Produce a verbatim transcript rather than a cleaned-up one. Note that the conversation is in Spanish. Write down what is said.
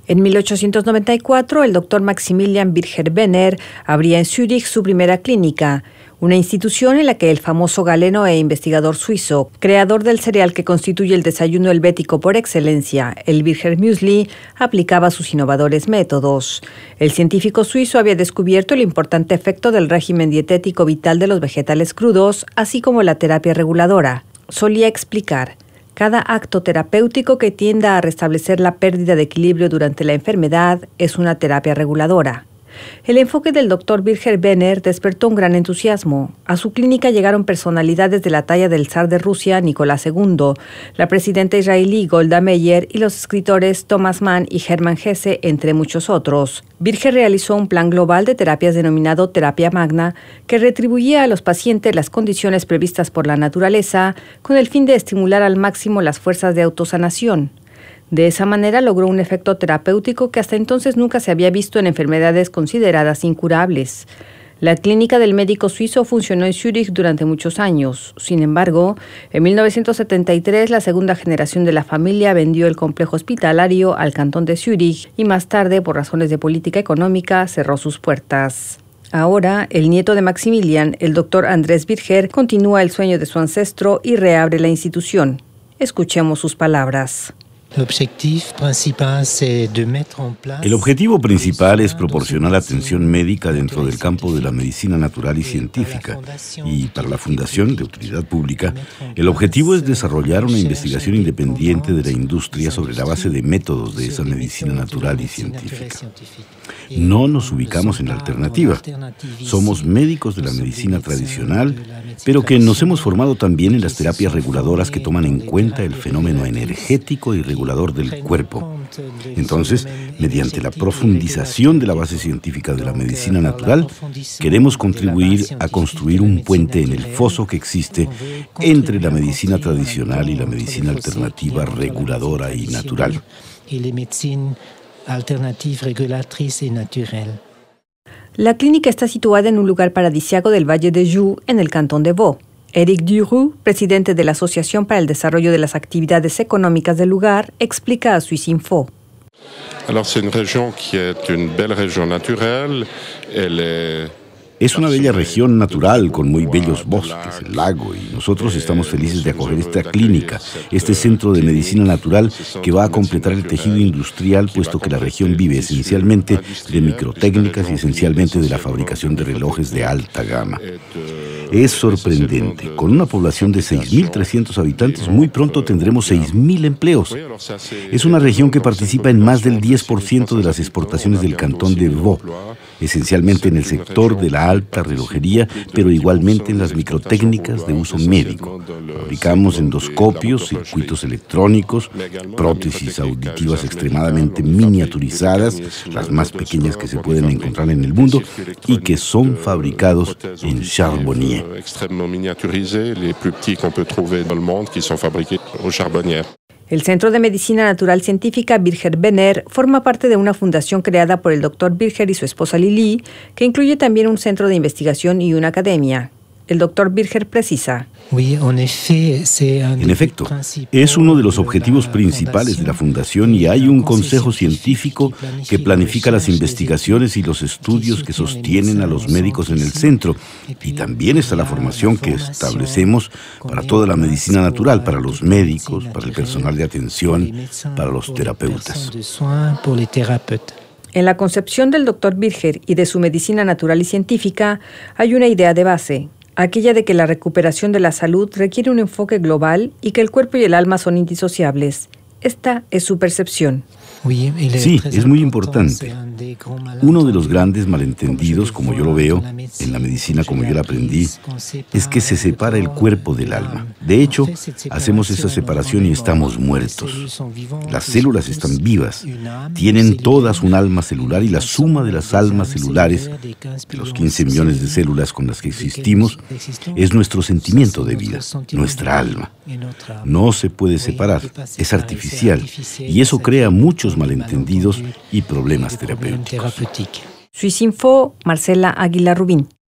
En mil ochocientos noventa y cuatro, el doctor Maximilian Bircher-Benner abría en Zúrich su primera clínica, una institución en la que el famoso galeno e investigador suizo, creador del cereal que constituye el desayuno helvético por excelencia, el Bircher Müsli, aplicaba sus innovadores métodos. El científico suizo había descubierto el importante efecto del régimen dietético vital de los vegetales crudos, así como la terapia reguladora. Solía explicar: cada acto terapéutico que tienda a restablecer la pérdida de equilibrio durante la enfermedad es una terapia reguladora. El enfoque del doctor Bircher-Benner despertó un gran entusiasmo. A su clínica llegaron personalidades de la talla del zar de Rusia, Nicolás segundo, la presidenta israelí Golda Meir y los escritores Thomas Mann y Hermann Hesse, entre muchos otros. Bircher realizó un plan global de terapias denominado Terapia Magna, que retribuía a los pacientes las condiciones previstas por la naturaleza con el fin de estimular al máximo las fuerzas de autosanación. De esa manera logró un efecto terapéutico que hasta entonces nunca se había visto en enfermedades consideradas incurables. La clínica del médico suizo funcionó en Zúrich durante muchos años. Sin embargo, en mil novecientos setenta y tres la segunda generación de la familia vendió el complejo hospitalario al cantón de Zúrich y más tarde, por razones de política económica, cerró sus puertas. Ahora, el nieto de Maximilian, el doctor Andrés Bircher, continúa el sueño de su ancestro y reabre la institución. Escuchemos sus palabras. El objetivo principal es proporcionar atención médica dentro del campo de la medicina natural y científica. Y para la Fundación de Utilidad Pública, el objetivo es desarrollar una investigación independiente de la industria sobre la base de métodos de esa medicina natural y científica. No nos ubicamos en la alternativa. Somos médicos de la medicina tradicional, pero que nos hemos formado también en las terapias reguladoras que toman en cuenta el fenómeno energético y regulador del cuerpo. Entonces, mediante la profundización de la base científica de la medicina natural, queremos contribuir a construir un puente en el foso que existe entre la medicina tradicional y la medicina alternativa reguladora y natural. La clínica está situada en un lugar paradisíaco del Valle de Joux, en el cantón de Vaud. Éric Duroux, presidente de la Asociación para el Desarrollo de las Actividades Económicas del lugar, explica a Suisse Info. Alors, c'est une région qui est une belle région naturelle. Elle est... Es una bella región natural con muy bellos bosques, el lago, y nosotros estamos felices de acoger esta clínica, este centro de medicina natural que va a completar el tejido industrial, puesto que la región vive esencialmente de microtécnicas y esencialmente de la fabricación de relojes de alta gama. Es sorprendente. Con una población de seis mil trescientos habitantes, muy pronto tendremos seis mil empleos. Es una región que participa en más del diez por ciento de las exportaciones del cantón de Vaud, esencialmente en el sector de la alta relojería, pero igualmente en las microtécnicas de uso médico. Fabricamos endoscopios, circuitos electrónicos, prótesis auditivas extremadamente miniaturizadas, las más pequeñas que se pueden encontrar en el mundo, y que son fabricados en Charbonnières. El Centro de Medicina Natural Científica Bircher-Benner forma parte de una fundación creada por el doctor Bircher y su esposa Lili, que incluye también un centro de investigación y una academia. El doctor Bircher precisa: En efecto, es uno de los objetivos principales de la Fundación y hay un consejo científico que planifica las investigaciones y los estudios que sostienen a los médicos en el centro. Y también está la formación que establecemos para toda la medicina natural, para los médicos, para el personal de atención, para los terapeutas. En la concepción del doctor Bircher y de su medicina natural y científica hay una idea de base, aquella de que la recuperación de la salud requiere un enfoque global y que el cuerpo y el alma son indisociables. Esta es su percepción. Sí, es muy importante. Uno de los grandes malentendidos, como yo lo veo, en la medicina como yo la aprendí, es que se separa el cuerpo del alma. De hecho, hacemos esa separación y estamos muertos. Las células están vivas, tienen todas un alma celular y la suma de las almas celulares, de los quince millones de células con las que existimos, es nuestro sentimiento de vida, nuestra alma. No se puede separar, es artificial, y eso crea muchos malentendidos y problemas terapéuticos. Suisse Info, Marcela Aguilar Rubín.